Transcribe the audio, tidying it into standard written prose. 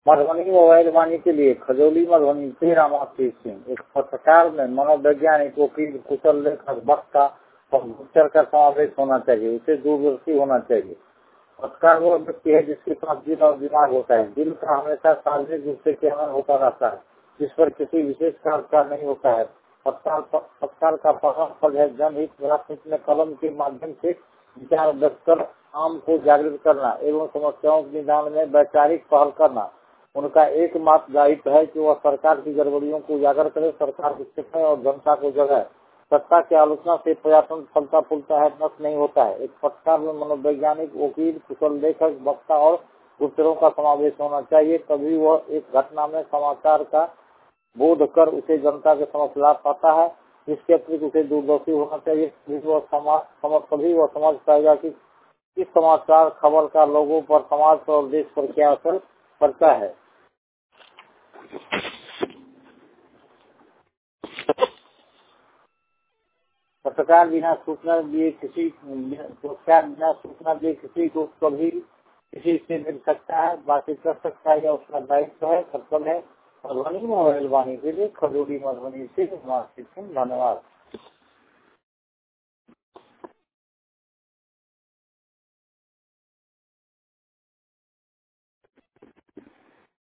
Madhubani mobile वाणी के लिए खजौली मधुबनी से रामाश्री सिंह। एक पत्रकार में मनोवैज्ञानिक, वकील, कुशल लेखक, वक्ता और गुप्तचर का समावेश होना चाहिए। उसे दूरदर्शी होना चाहिए। पत्रकार वो व्यक्ति है जिसके पास दिल और दिमाग होता है। दिल का हमेशा सार्वजनिक रूप से चयन होता रहता है, जिस पर किसी विशेष कार्य नहीं होता है। पत्रकार का पहला फर्ज है जनहित राजनीति में कलम के माध्यम से विचार व्यक्त कर आम को जागृत करना एवं समस्याओं के निदान में वैचारिक पहल करना। उनका एकमात्र दायित्व है कि वह सरकार की गड़बड़ियों को उजागर करे, सरकार को सिखाए और जनता को जगाए। सत्ता की आलोचना से प्रशासन फलता फूलता है, नष्ट नहीं होता है। एक पत्रकार में मनोवैज्ञानिक, वकील, कुशल लेखक, वक्ता और गुप्तचरों का समावेश होना चाहिए। तभी वह एक घटना में समाचार का बोध कर उसे जनता के समक्ष ला पाता है। इसके अतिरिक्त उसे दूरदर्शी होना चाहिए। तभी वह समझ पाएगा कि इस समाचार खबर का लोगों पर, समाज पर और देश पर क्या असर पड़ता है। पत्रकार बिना सूचना दिए किसी को कभी किसी से मिल सकता है, बातचीत कर सकता है, या उसका दायित्व है, कर्तव्य है। मधुबनी मोबाइल वाणी के लिए खजूरी मधुबनी से धन्यवाद।